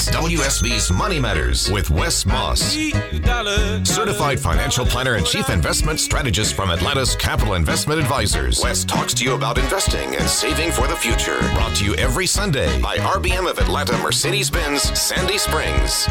It's WSB's Money Matters with Wes Moss, certified financial planner and chief investment strategist from Atlanta's Capital Investment Advisors. Wes talks to you about investing and saving for the future. Brought to you every Sunday by RBM of Atlanta Mercedes-Benz Sandy Springs.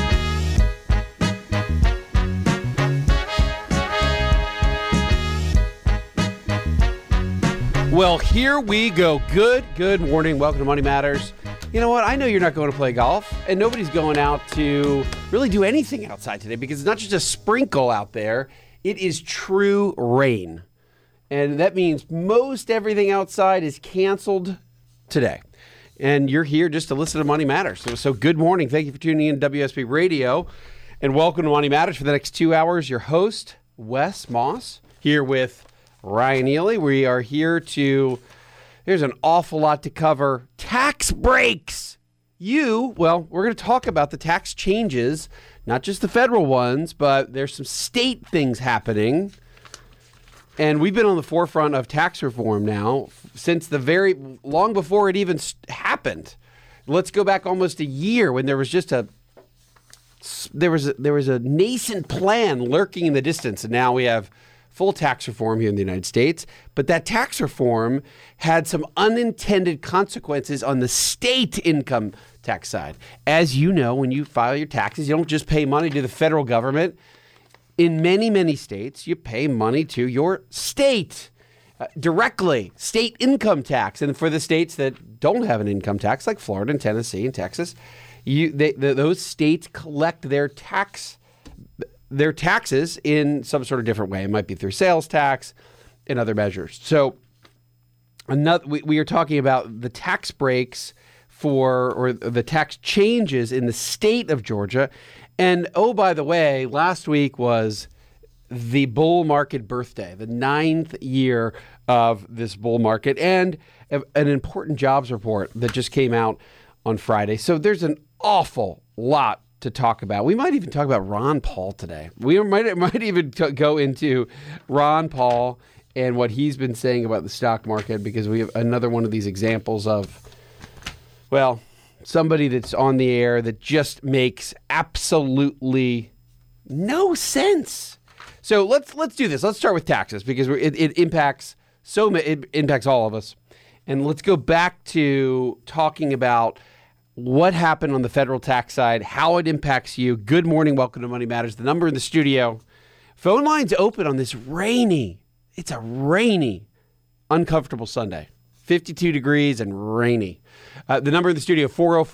Well, here we go. Good morning. Welcome to Money Matters. You know what? I know you're not going to play golf, and nobody's going out to really do anything outside today because it's not just a sprinkle out there. It is true rain. And that means most everything outside is canceled today. And you're here just to listen to Money Matters. So good morning. Thank you for tuning in to WSB Radio. And welcome to Money Matters for the next 2 hours. Your host, Wes Moss, here with Ryan Ely. We are here there's an awful lot to cover. Tax breaks. We're going to talk about the tax changes, not just the federal ones, but there's some state things happening. And we've been on the forefront of tax reform now since long before it even happened. Let's go back almost a year when there was just there was a nascent plan lurking in the distance, and now we have full tax reform here in the United States. But that tax reform had some unintended consequences on the state income tax side. As you know, when you file your taxes, you don't just pay money to the federal government. In many, many states, you pay money to your state directly, state income tax. And for the states that don't have an income tax, like Florida and Tennessee and Texas, those states collect their taxes in some sort of different way. It might be through sales tax and other measures. So we are talking about the tax breaks or the tax changes in the state of Georgia. And oh, by the way, last week was the bull market birthday, the 9th year of this bull market, and an important jobs report that just came out on Friday. So there's an awful lot to talk about. We might even talk about Ron Paul today. We might even go into Ron Paul and what he's been saying about the stock market, because we have another one of these examples of, well, somebody that's on the air that just makes absolutely no sense. So let's do this. Let's start with taxes because it impacts all of us. And let's go back to talking about what happened on the federal tax side, how it impacts you. Good morning. Welcome to Money Matters. The number in the studio. Phone lines open on this rainy, uncomfortable Sunday. 52 degrees and rainy. The number in the studio,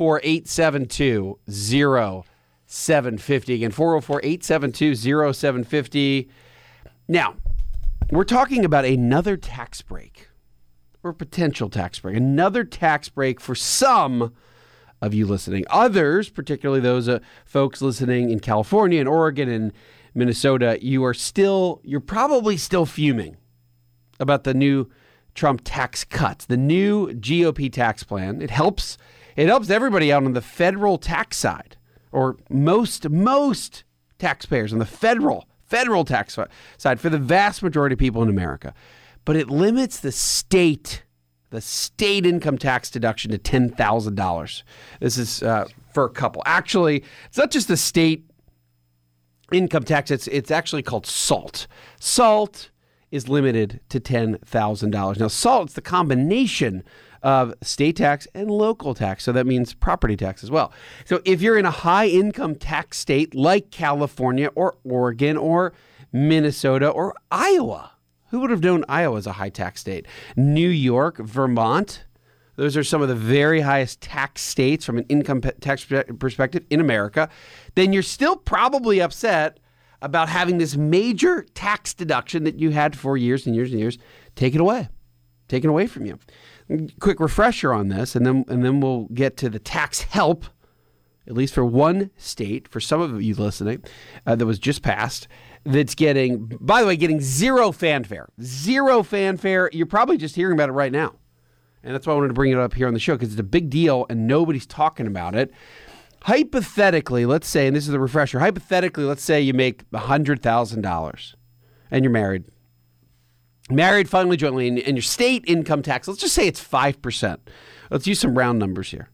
404-872-0750. Again, 404-872-0750. Now, we're talking about another tax break or potential tax break. Another tax break for some of you listening. Others, particularly those folks listening in California and Oregon and Minnesota, you're probably still fuming about the new Trump tax cuts, the new GOP tax plan. It helps everybody out on the federal tax side, or most taxpayers on the federal tax side for the vast majority of people in America. But it limits the state income tax deduction to $10,000. This is for a couple. Actually, it's not just the state income tax. It's actually called SALT. SALT is limited to $10,000. Now, SALT's the combination of state tax and local tax. So that means property tax as well. So if you're in a high income tax state like California or Oregon or Minnesota or Iowa, who would have known Iowa is a high tax state? New York, Vermont, those are some of the very highest tax states from an income tax perspective in America. Then you're still probably upset about having this major tax deduction that you had for years and years and years taken away from you. Quick refresher on this, and then we'll get to the tax help, at least for one state, for some of you listening, that was just passed. That's getting zero fanfare. Zero fanfare. You're probably just hearing about it right now. And that's why I wanted to bring it up here on the show, because it's a big deal and nobody's talking about it. Hypothetically, let's say, and this is the refresher, let's say you make $100,000 and you're married. Married, finally, jointly, and your state income tax, let's just say it's 5%. Let's use some round numbers here.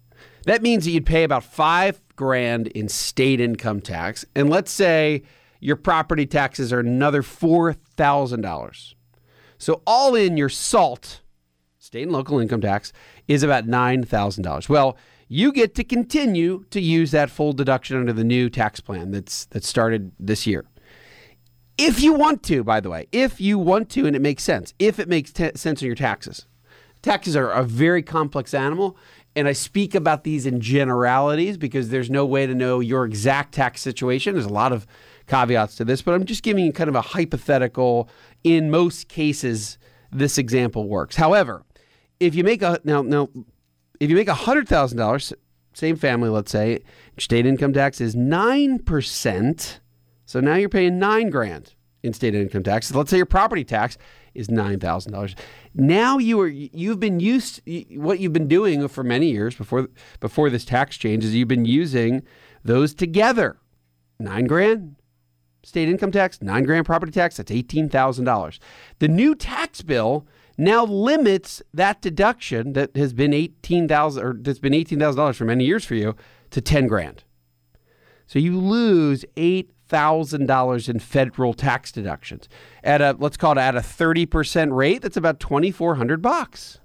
That means that you'd pay about $5,000 in state income tax. And let's say your property taxes are another $4,000. So all in, your SALT, state and local income tax, is about $9,000. Well, you get to continue to use that full deduction under the new tax plan that started this year. If you want to, by the way, if you want to and it makes sense, if it makes sense on your taxes. Taxes are a very complex animal, and I speak about these in generalities because there's no way to know your exact tax situation. There's a lot of caveats to this, but I'm just giving you kind of a hypothetical. In most cases, this example works. However, if you make if you make $100,000, same family, let's say, state income tax is 9%. So now you're paying $9,000 in state income tax. Let's say your property tax is $9,000. Now what you've been doing for many years before this tax change is you've been using those together. $9,000 state income tax, $9,000 property tax. That's $18,000. The new tax bill now limits that deduction that has been $18,000 for many years for you to $10,000. So you lose $8,000 in federal tax deductions let's call it at a 30% rate. That's about $2,400.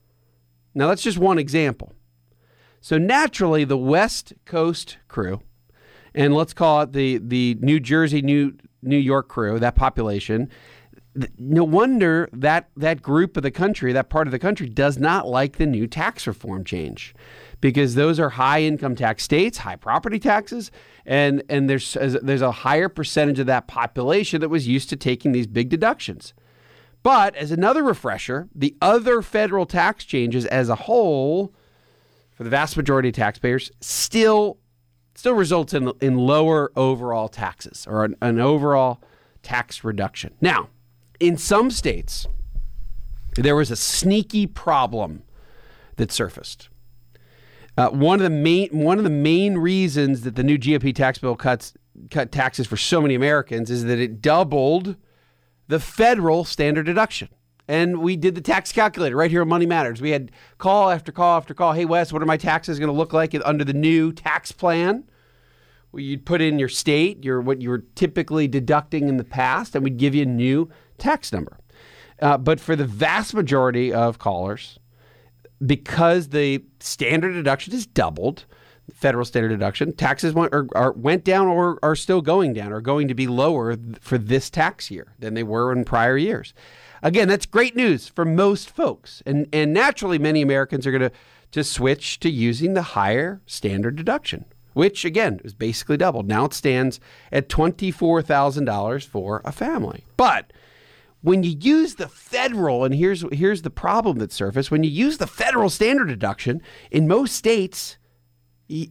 Now that's just one example. So naturally, the West Coast crew, and let's call it the New Jersey, New York crew, that population. No wonder that group of the country, that part of the country, does not like the new tax reform change, because those are high income tax states, high property taxes, and there's a higher percentage of that population that was used to taking these big deductions. But as another refresher, the other federal tax changes as a whole, for the vast majority of taxpayers, still results in lower overall taxes, or an overall tax reduction. Now, in some states, there was a sneaky problem that surfaced. One of the main reasons that the new GOP tax bill cut taxes for so many Americans is that it doubled the federal standard deduction. And we did the tax calculator right here on Money Matters. We had call after call after call. Hey, Wes, what are my taxes going to look like under the new tax plan? Well, you'd put in your state, what you were typically deducting in the past, and we'd give you a new tax number. But for the vast majority of callers, because the standard deduction is doubled, federal standard deduction, taxes went down or are still going down, or going to be lower for this tax year than they were in prior years. Again, that's great news for most folks. And naturally, many Americans are going to switch to using the higher standard deduction, which, again, is basically doubled. Now it stands at $24,000 for a family. But when you use the federal, and here's the problem that surfaced, when you use the federal standard deduction, in most states, you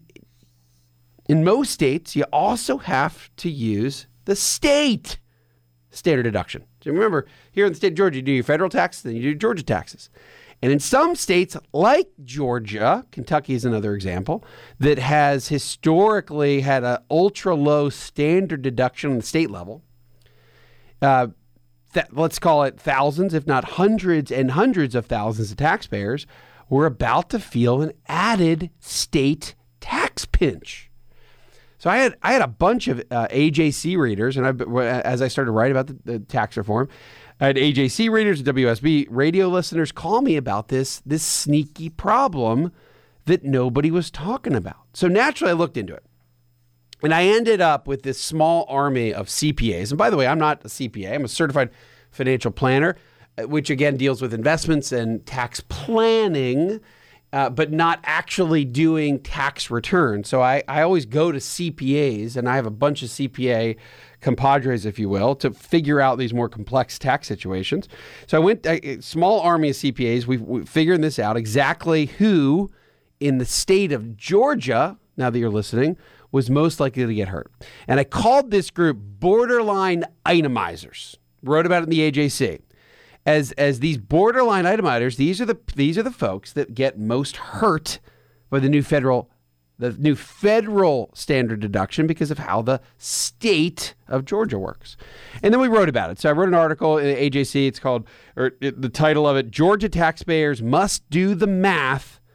also have to use the state standard deduction. So remember, here in the state of Georgia, you do your federal taxes, then you do Georgia taxes. And in some states, like Georgia, Kentucky is another example, that has historically had an ultra-low standard deduction on the state level, let's call it thousands, if not hundreds and hundreds of thousands of taxpayers, were about to feel an added state tax pinch. So I had a bunch of AJC readers, and as I started to write about the tax reform, I had AJC readers, WSB radio listeners call me about this sneaky problem that nobody was talking about. So naturally, I looked into it. And I ended up with this small army of CPAs. And by the way, I'm not a CPA. I'm a certified financial planner, which again deals with investments and tax planning, but not actually doing tax returns. So I always go to CPAs, and I have a bunch of CPA compadres, if you will, to figure out these more complex tax situations. So I went a small army of CPAs. We're figuring this out, exactly who in the state of Georgia, now that you're listening, was most likely to get hurt. And I called this group borderline itemizers. Wrote about it in the AJC. As these borderline itemizers, these are the folks that get most hurt by the new federal standard deduction because of how the state of Georgia works. And then we wrote about it. So I wrote an article in the AJC. The title of it, Georgia Taxpayers Must Do the Math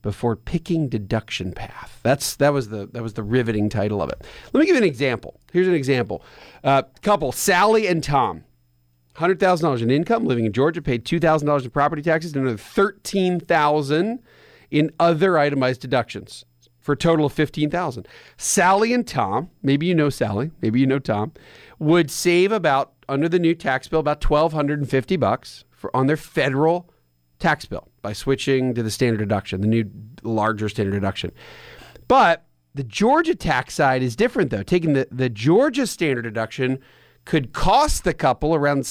before picking deduction path. That was the riveting title of it. Let me give you an example. Here's an example. Couple, Sally and Tom, $100,000 in income, living in Georgia, paid $2,000 in property taxes, and another $13,000 in other itemized deductions, for a total of $15,000. Sally and Tom, maybe you know Sally, maybe you know Tom, would save about, under the new tax bill, about $1,250 on their federal tax bill by switching to the standard deduction, the new larger standard deduction. But the Georgia tax side is different, though. Taking the Georgia standard deduction could cost the couple around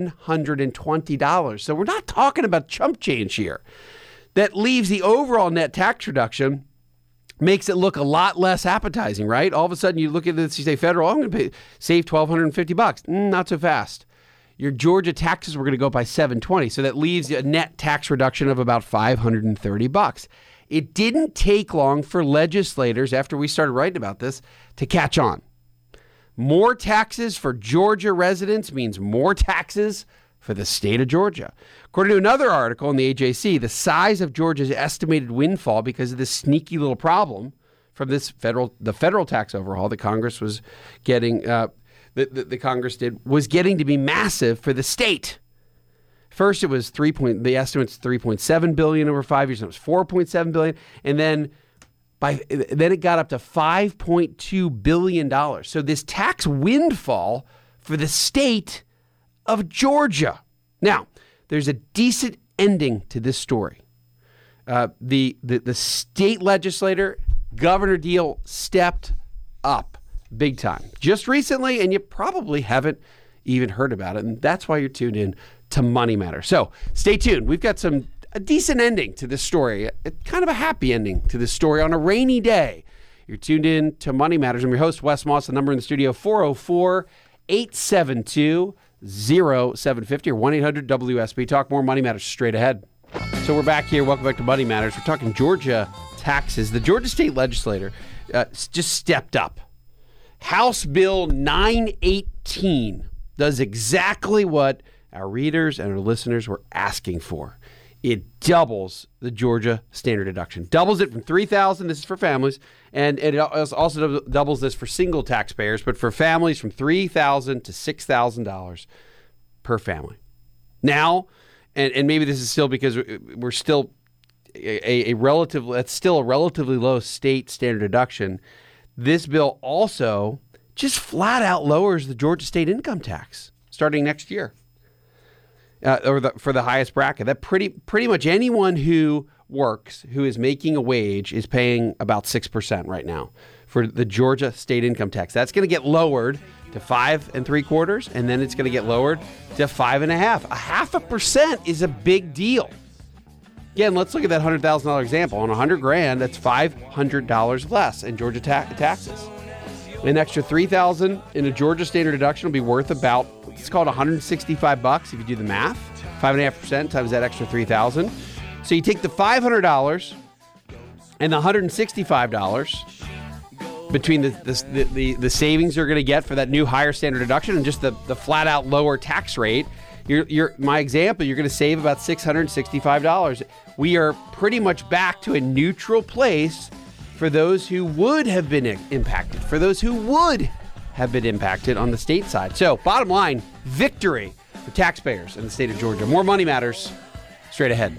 $720. So we're not talking about chump change here. That leaves the overall net tax reduction, makes it look a lot less appetizing, right? All of a sudden you look at this, you say, federal, I'm going to save $1,250. Not so fast. Your Georgia taxes were going to go up by $720, so that leaves a net tax reduction of about $530. It didn't take long for legislators, after we started writing about this, to catch on. More taxes for Georgia residents means more taxes for the state of Georgia. According to another article in the AJC, the size of Georgia's estimated windfall because of this sneaky little problem from the federal tax overhaul that Congress was getting, the Congress did, was getting to be massive for the state. First, it was the estimate's $3.7 billion over 5 years, and it was $4.7 billion, and then it got up to $5.2 billion. So this tax windfall for the state of Georgia. Now, there's a decent ending to this story. The state legislator, Governor Deal, stepped up big time just recently, and you probably haven't even heard about it, and that's why you're tuned in to Money Matters. So stay tuned. We've got a decent ending to this story, kind of a happy ending to this story on a rainy day. You're tuned in to Money Matters. I'm your host, Wes Moss. The number in the studio, 404-872-0750 or 1-800-WSB. Talk more Money Matters straight ahead. So we're back here. Welcome back to Money Matters. We're talking Georgia taxes. The Georgia state legislator just stepped up. House Bill 918 does exactly what our readers and our listeners were asking for. It doubles the Georgia standard deduction. Doubles it from $3,000, this is for families, and it also doubles this for single taxpayers, but for families from $3,000 to $6,000 per family. Now, and maybe this is still because we're still that's still a relatively low state standard deduction. This bill also just flat out lowers the Georgia state income tax starting next year. For the highest bracket. That pretty much anyone who works, who is making a wage, is paying about 6% right now for the Georgia state income tax. That's going to get lowered to 5 3/4, and then it's going to get lowered to 5 1/2. 0.5% is a big deal. Again, let's look at that $100,000 example. On $100,000, that's $500 less in Georgia taxes. An extra $3,000 in a Georgia standard deduction will be worth about, it's called $165 if you do the math. 5.5% times that extra $3,000. So you take the $500 and the $165 between the savings you're going to get for that new higher standard deduction and just the flat out lower tax rate. My example, you're going to save about $665. We are pretty much back to a neutral place for those who would have been impacted, on the state side. So, bottom line, victory for taxpayers in the state of Georgia. More Money Matters straight ahead.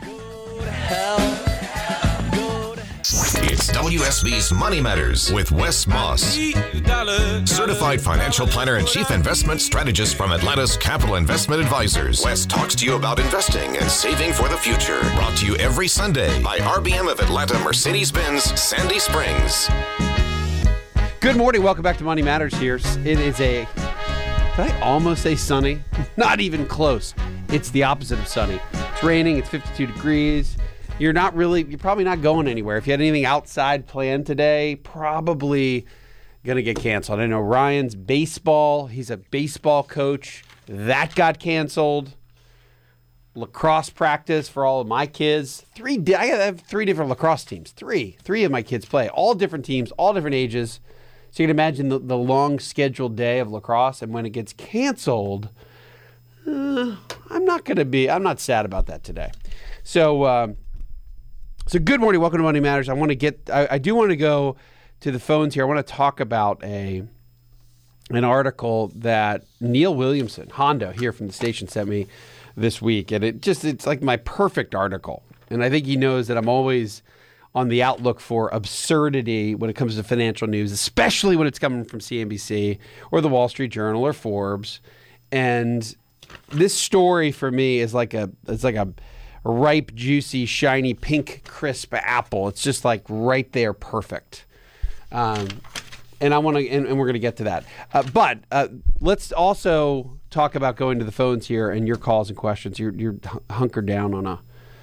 It's WSB's Money Matters with Wes Moss, certified financial planner and chief investment strategist from Atlanta's Capital Investment Advisors. Wes talks to you about investing and saving for the future. Brought to you every Sunday by RBM of Atlanta Mercedes-Benz Sandy Springs. Good morning. Welcome back to Money Matters here. It is did I almost say sunny? Not even close. It's the opposite of sunny. It's raining. It's 52 degrees. You're probably not going anywhere. If you had anything outside planned today, probably going to get canceled. I know Ryan's baseball, he's a baseball coach. That got canceled. Lacrosse practice for all of my kids. I have 3 different lacrosse teams. Three of my kids play. All different teams, all different ages. So you can imagine the long scheduled day of lacrosse. And when it gets canceled, I'm not sad about that today. So, So good morning. Welcome to Money Matters. I do want to go to the phones here. I want to talk about an article that Neil Williamson, Hondo, here from the station, sent me this week. And it's like my perfect article. And I think he knows that I'm always on the outlook for absurdity when it comes to financial news, especially when it's coming from CNBC or the Wall Street Journal or Forbes. And this story for me is like a ripe, juicy, shiny, pink, crisp apple. It's just like right there, perfect. And we're going to get to that. But let's also talk about going to the phones here and your calls and questions. You're hunkered down on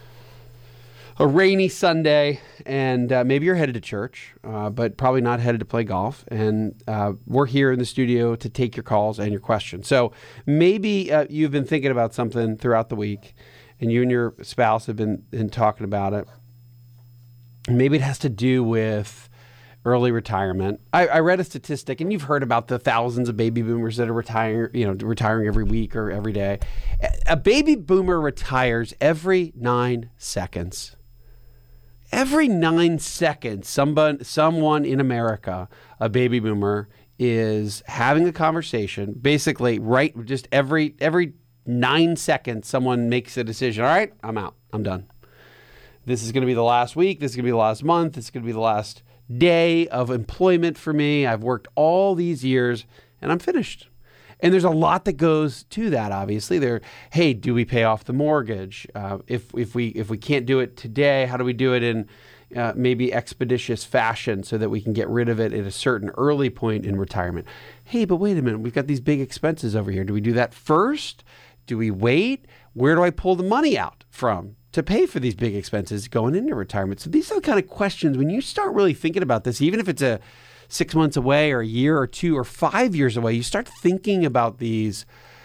a rainy Sunday, and maybe you're headed to church, but probably not headed to play golf. And we're here in the studio to take your calls and your questions. So maybe you've been thinking about something throughout the week, and you and your spouse have been talking about it. Maybe it has to do with early retirement. I read a statistic, and you've heard about the thousands of baby boomers that are retiring every week or every day. A baby boomer retires every 9 seconds. Every 9 seconds, someone in America, a baby boomer, is having a conversation. Basically, just every 9 seconds, someone makes a decision. All right, I'm out. I'm done. This is going to be the last week. This is going to be the last month. This is going to be the last day of employment for me. I've worked all these years, and I'm finished. And there's a lot that goes to that, obviously. Hey, do we pay off the mortgage? If we can't do it today, how do we do it in maybe expeditious fashion so that we can get rid of it at a certain early point in retirement? Hey, but wait a minute. We've got these big expenses over here. Do we do that first? Do we wait? Where do I pull the money out from to pay for these big expenses going into retirement? So these are the kind of questions when you start really thinking about this, even if it's 6 months away or a year or 2 or 5 years away, you start thinking about these,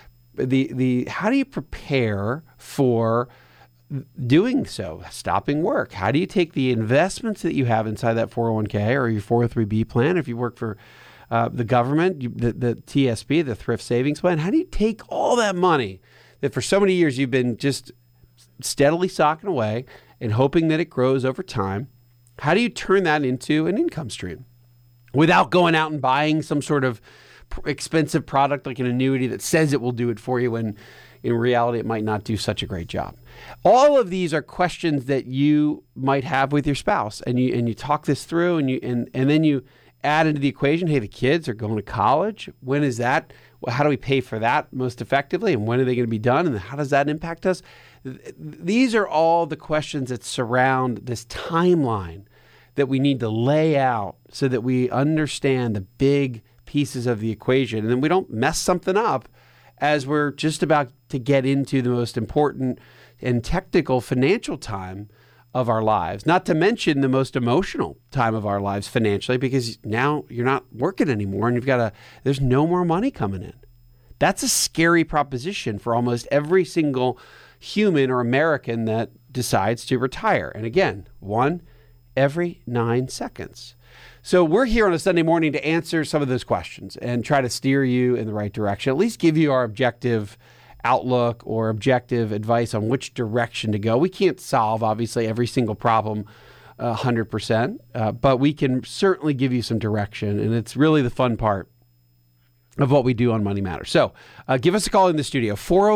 how do you prepare for doing so, stopping work? How do you take the investments that you have inside that 401k or your 403b plan, if you work for the government, the TSP, the Thrift Savings Plan, how do you take all that money that for so many years you've been just steadily socking away and hoping that it grows over time? How do you turn that into an income stream without going out and buying some sort of expensive product like an annuity that says it will do it for you when in reality it might not do such a great job? All of these are questions that you might have with your spouse, and you talk this through, and then you add into the equation, hey, the kids are going to college. When is that? How do we pay for that most effectively? And when are they going to be done? And how does that impact us? These are all the questions that surround this timeline that we need to lay out so that we understand the big pieces of the equation. And then we don't mess something up as we're just about to get into the most important and technical financial time of our lives, not to mention the most emotional time of our lives financially, because now you're not working anymore and there's no more money coming in. That's a scary proposition for almost every single human or American that decides to retire. And again, one every 9 seconds. So we're here on a Sunday morning to answer some of those questions and try to steer you in the right direction, at least give you our objective outlook or objective advice on which direction to go. We can't solve, obviously, every single problem 100%, but we can certainly give you some direction, and it's really the fun part of what we do on Money Matters. So give us a call in the studio,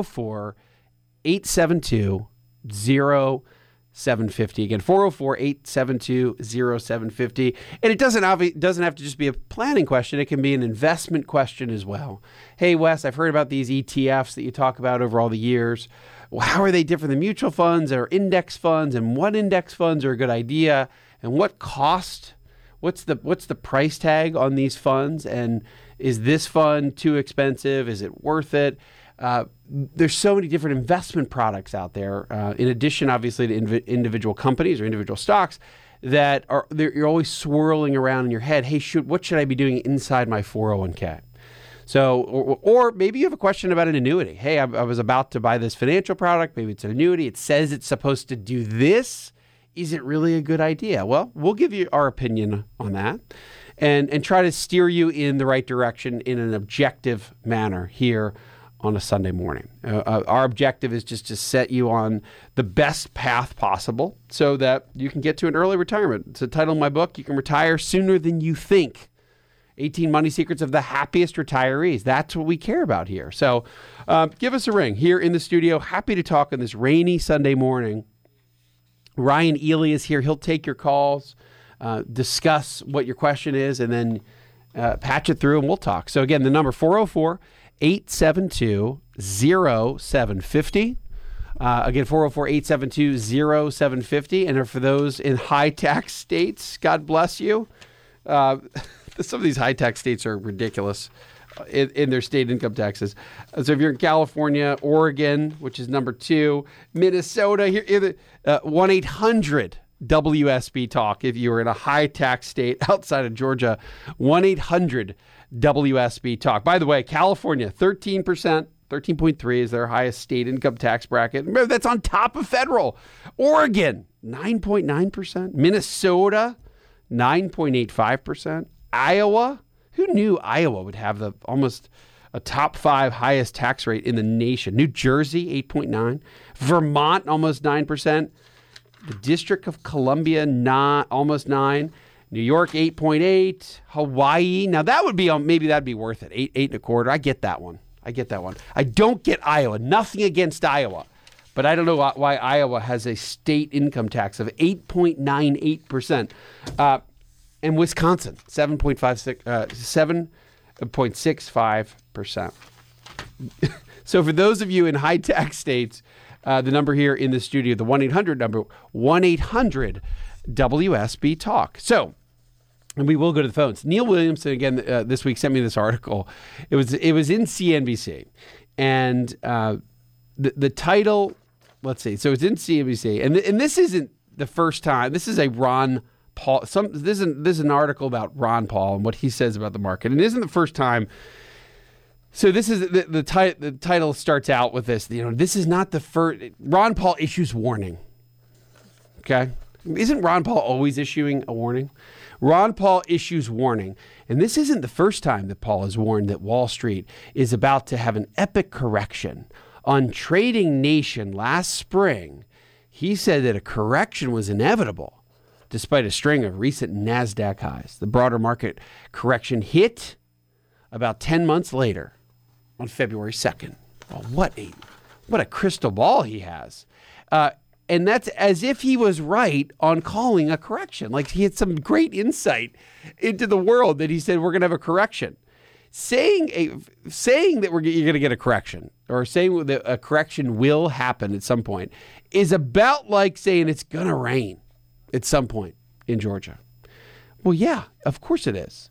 404-872-0750. Again, 404-872-0750. And it doesn't have to just be a planning question. It can be an investment question as well. Hey, Wes, I've heard about these ETFs that you talk about over all the years. Well, how are they different than mutual funds or index funds? And what index funds are a good idea? And what cost? What's the price tag on these funds? And is this fund too expensive? Is it worth it? There's so many different investment products out there, in addition, obviously, to individual companies or individual stocks that you're always swirling around in your head. Hey, what should I be doing inside my 401k? So, or maybe you have a question about an annuity. Hey, I was about to buy this financial product. Maybe it's an annuity. It says it's supposed to do this. Is it really a good idea? Well, we'll give you our opinion on that and try to steer you in the right direction in an objective manner here on a Sunday morning. Our objective is just to set you on the best path possible so that you can get to an early retirement. It's the title of my book. You can retire sooner than you think. 18 Money Secrets of the Happiest Retirees. That's what we care about here. So give us a ring here in the studio. Happy to talk on this rainy Sunday morning. Ryan Ely is here. He'll take your calls, discuss what your question is, and then patch it through and we'll talk. So again, the number 404-872-0750. Again, 404-872-0750. And for those in high tax states, God bless you. Some of these high tax states are ridiculous in their state income taxes. So if you're in California, Oregon, which is number 2, Minnesota, here 1-800 WSB Talk. If you were in a high tax state outside of Georgia, 1-800 WSB Talk. By the way, California, 13%, 13.3 is their highest state income tax bracket. Remember, that's on top of federal. Oregon, 9.9%. Minnesota, 9.85%. Iowa, who knew Iowa would have almost a top 5 highest tax rate in the nation? New Jersey, 8.9%. Vermont, almost 9%. The District of Columbia, almost 9%. New York, 8.8%. Hawaii, now that would be, maybe that'd be worth it. 8.25%. I get that one. I don't get Iowa. Nothing against Iowa. But I don't know why Iowa has a state income tax of 8.98%. And Wisconsin, 7.65%. So for those of you in high tax states, the number here in the studio, the 1-800 number, 1-800 WSB Talk. So, and we will go to the phones. Neil Williamson, again, this week sent me this article. It was in CNBC. And the title, let's see. So it's in CNBC. And this isn't the first time. This is a Ron Paul. This is an article about Ron Paul and what he says about the market. And it isn't the first time. So this is the title starts out with this. This is not the first. Ron Paul issues warning. Okay, isn't Ron Paul always issuing a warning? Ron Paul issues warning, and this isn't the first time that Paul has warned that Wall Street is about to have an epic correction. On Trading Nation last spring, he said that a correction was inevitable, despite a string of recent NASDAQ highs. The broader market correction hit about 10 months later. On February 2nd. Oh, what a crystal ball he has. And that's as if he was right on calling a correction. Like he had some great insight into the world that he said, we're going to have a correction. Saying that you're going to get a correction or saying that a correction will happen at some point is about like saying it's going to rain at some point in Georgia. Well, yeah, of course it is.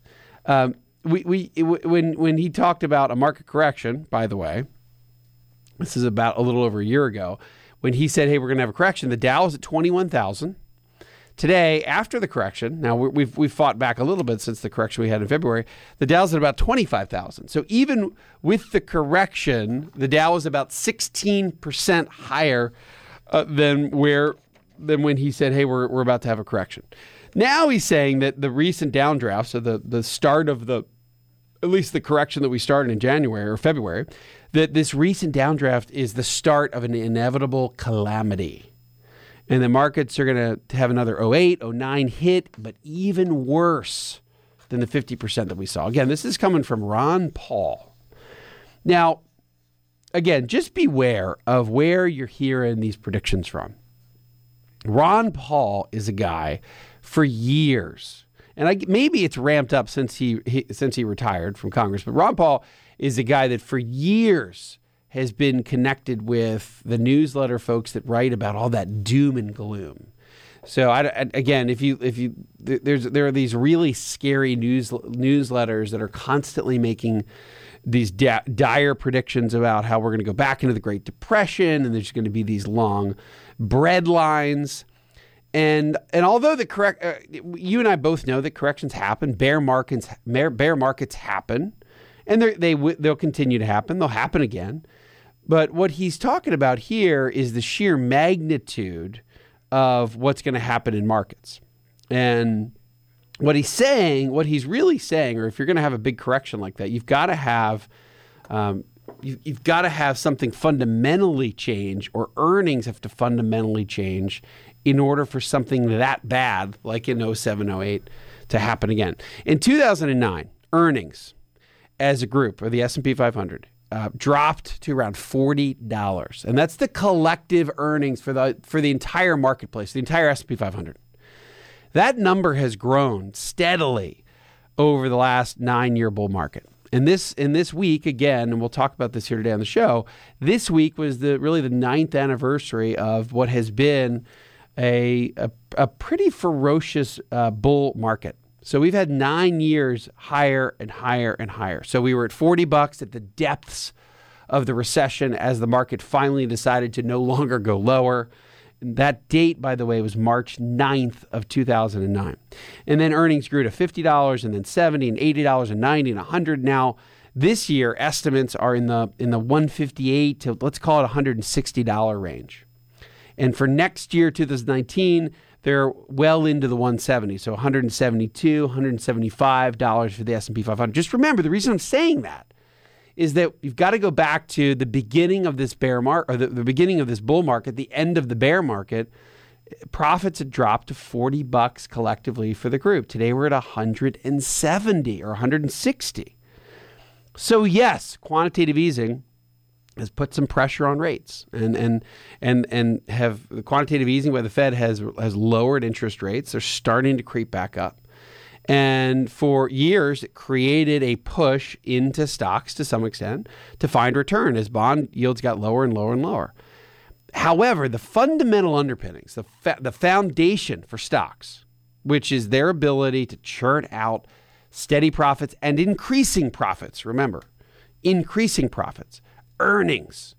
When he talked about a market correction, by the way, this is about a little over a year ago, when he said, hey, we're going to have a correction, the Dow is at 21,000. Today, after the correction, now we've fought back a little bit since the correction we had in February, the Dow's at about 25,000. So even with the correction, the Dow is about 16% higher than when he said, hey, we're about to have a correction. Now he's saying that the recent downdraft, so the start of at least the correction that we started in January or February, that this recent downdraft is the start of an inevitable calamity. And the markets are going to have another 08, 09 hit, but even worse than the 50% that we saw. Again, this is coming from Ron Paul. Now, again, just beware of where you're hearing these predictions from. Ron Paul is a guy for years, and maybe it's ramped up since he retired from Congress, but Ron Paul is a guy that for years has been connected with the newsletter folks that write about all that doom and gloom. So again, there are these really scary newsletters that are constantly making these dire predictions about how we're going to go back into the Great Depression, and there's going to be these long bread lines. And although you and I both know that corrections happen, bear markets happen, and they'll continue to happen. They'll happen again. But what he's talking about here is the sheer magnitude of what's going to happen in markets. And what he's really saying, or if you're going to have a big correction like that, you've got to have, you've got to have something fundamentally change, or earnings have to fundamentally change in order for something that bad, like in 07, 08, to happen again. In 2009, earnings as a group, or the S&P 500, dropped to around $40, and that's the collective earnings for the entire marketplace, the entire S&P 500. That number has grown steadily over the last 9-year bull market. And in this week, again, and we'll talk about this here today on the show, this week was really the 9th anniversary of what has been a pretty ferocious bull market. So we've had 9 years higher and higher and higher. So we were at $40 at the depths of the recession as the market finally decided to no longer go lower. And that date, by the way, was March 9th of 2009. And then earnings grew to $50 and then $70 and $80 and $90 and $100. Now, this year, estimates are in the $158 to, let's call it, $160 range. And for next year, 2019, they're well into the $170. So $172, $175 for the S&P 500. Just remember, the reason I'm saying that is that you've got to go back to the beginning of this bear market, or the beginning of this bull market, the end of the bear market. Profits had dropped to $40 collectively for the group. Today we're at $170 or 160. So yes, quantitative easing has put some pressure on rates, and have the quantitative easing by the Fed has lowered interest rates. They're starting to creep back up. And for years, it created a push into stocks to some extent to find return as bond yields got lower and lower and lower. However, the fundamental underpinnings, the foundation for stocks, which is their ability to churn out steady profits and increasing profits, remember, increasing profits, earnings,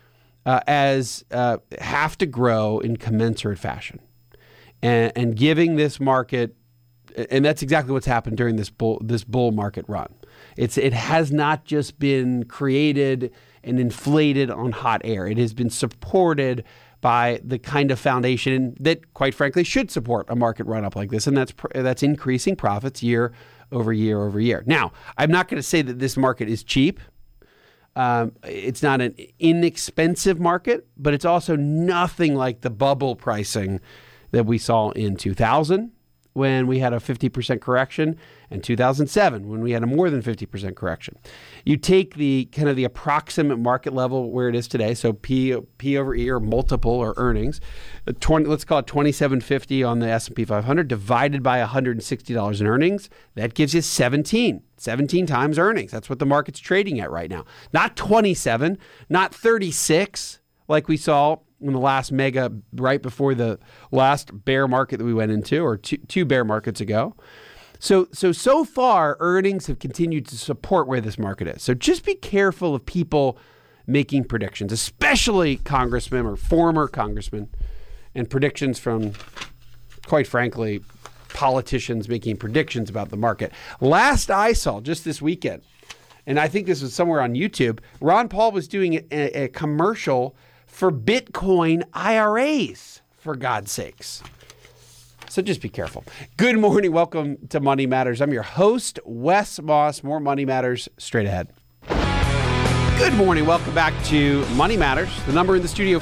have to grow in commensurate fashion. And giving this market, and that's exactly what's happened during this bull market run. It has not just been created and inflated on hot air. It has been supported by the kind of foundation that, quite frankly, should support a market run up like this, and that's increasing profits year over year over year. Now, I'm not going to say that this market is cheap. It's not an inexpensive market, but it's also nothing like the bubble pricing that we saw in 2000. When we had a 50% correction, and 2007 when we had a more than 50% correction. You take the kind of the approximate market level where it is today, so P over E, or multiple, or earnings, let's call it 2750 on the S&P 500 divided by $160 in earnings. That gives you 17 times earnings. That's what the market's trading at right now. Not 27, not 36 like we saw in the last mega, right before the last bear market that we went into, or two bear markets ago. So far, earnings have continued to support where this market is. So just be careful of people making predictions, especially congressmen or former congressmen, and predictions from, quite frankly, politicians making predictions about the market. Last I saw, just this weekend, and I think this was somewhere on YouTube, Ron Paul was doing a commercial for Bitcoin IRAs, for God's sakes. So just be careful. Good morning. Welcome to Money Matters. I'm your host, Wes Moss. More Money Matters straight ahead. Good morning. Welcome back to Money Matters. The number in the studio,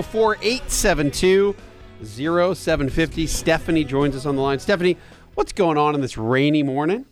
404-872-0750. Stephanie joins us on the line. Stephanie, what's going on this rainy morning?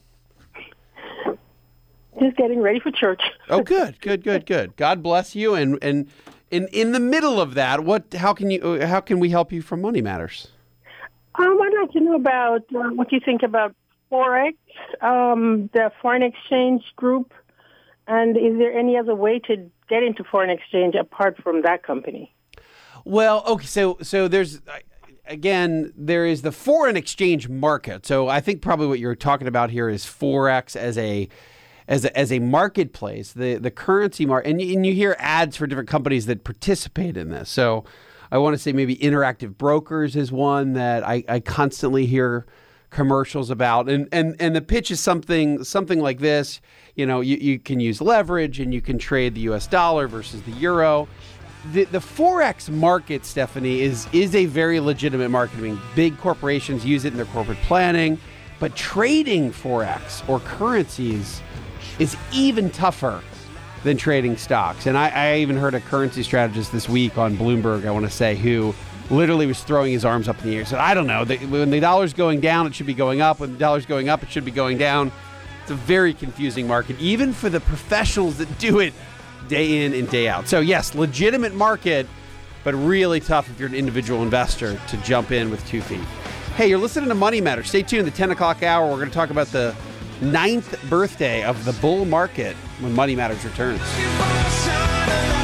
Just getting ready for church. Oh, good. God bless you. And in the middle of that, how can we help you from Money Matters? I'd like to know about what you think about Forex, the foreign exchange group, and is there any other way to get into foreign exchange apart from that company? Well, okay, so there's there is the foreign exchange market. So I think probably what you're talking about here is Forex as a marketplace, the currency market, and you hear ads for different companies that participate in this. So I want to say maybe Interactive Brokers is one that I constantly hear commercials about, and the pitch is something like this. You know, you can use leverage and you can trade the U.S. dollar versus the euro. The Forex market, Stephanie, is a very legitimate market. I mean, big corporations use it in their corporate planning, but trading Forex or currencies is even tougher than trading stocks. And I even heard a currency strategist this week on Bloomberg, I want to say, who literally was throwing his arms up in the air. He said, I don't know. When the dollar's going down, it should be going up. When the dollar's going up, it should be going down. It's a very confusing market, even for the professionals that do it day in and day out. So, yes, legitimate market, but really tough if you're an individual investor to jump in with 2 feet. Hey, you're listening to Money Matters. Stay tuned. The 10 o'clock hour, we're going to talk about the 9th birthday of the bull market when Money Matters returns.